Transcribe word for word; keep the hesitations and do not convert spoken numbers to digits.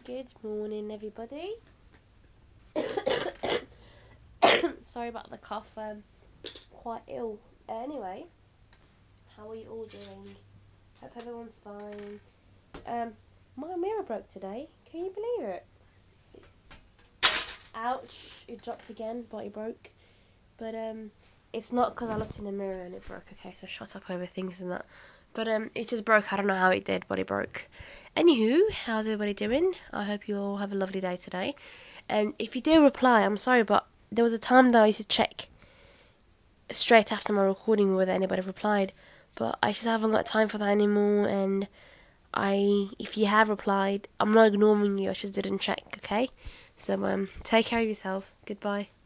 Good morning, everybody. Sorry about the cough. I'm quite ill. Anyway, how are you all doing? Hope everyone's fine. Um, my mirror broke today. Can you believe it? Ouch! It dropped again, but it broke. But um, it's not because I looked in the mirror and it broke. Okay, so shut up over things and that. But um, it just broke. I don't know how it did, but it broke. Anywho, how's everybody doing? I hope you all have a lovely day today. And if you do reply, I'm sorry, but there was a time that I used to check straight after my recording whether anybody replied. But I just haven't got time for that anymore. And I, if you have replied, I'm not ignoring you. I just didn't check. Okay. So um, take care of yourself. Goodbye.